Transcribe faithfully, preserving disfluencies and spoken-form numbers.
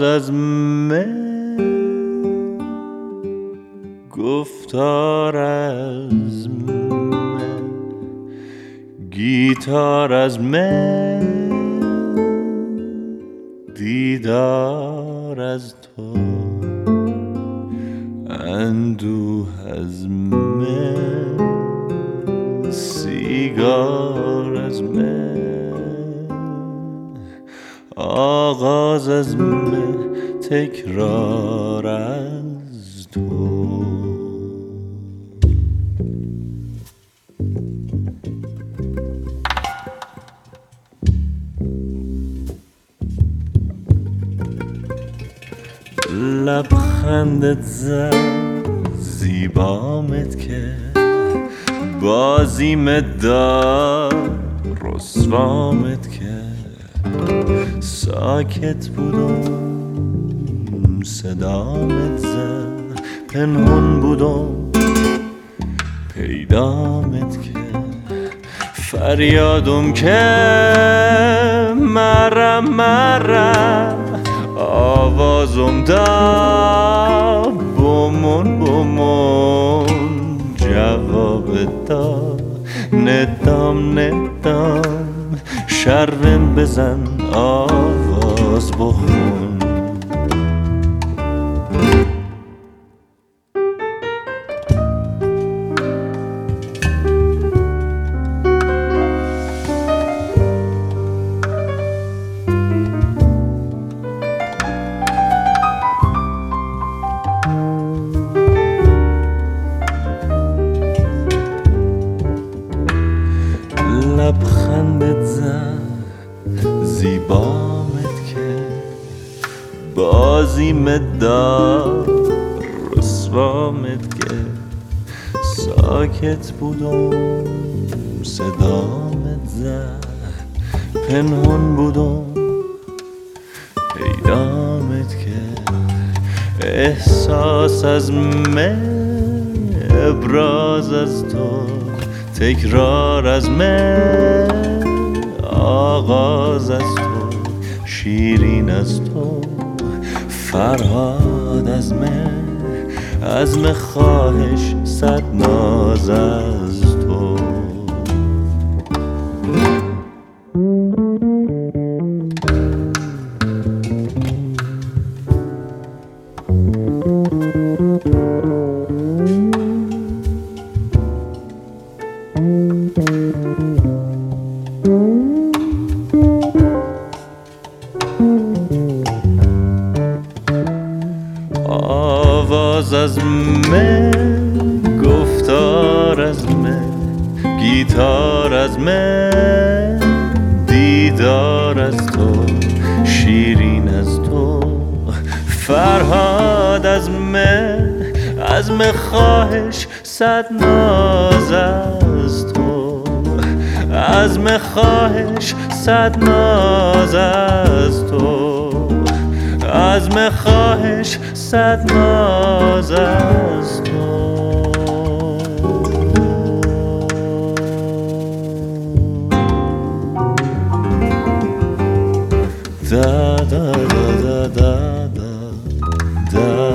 از من، گفتار از من، گیتار از من، دیدار از تو، اندوه از من، سیگار از من، آغاز از من، تکرار از تو. لبخندت زد زیبامت که بازیمت داد رسوامت که ساکت بودم صدامت زد پنهون بودم پیدامت که فریادم که مرم مرم آوازم دا بمون بمون جواب دا ندام ندام شرم بزن آواز بخون. لبخندت زد زیبامت که بازیمت داد رسوامت که ساکت بودم صدامت زد پنهون بودم پیدامت که احساس از من ابراز از تو تکرار از من آغاز از تو شیرین از تو فرهاد از من عزم خواهش صد ناز از تو. آواز از من گفتار از من گیتار از من دیدار از تو شیرین از تو فرهاد از من عزم خواهش صد ناز از تو عزم خواهش صد ناز از تو عزم خواهش صد ناز از تو. دا دا دا دا دا دا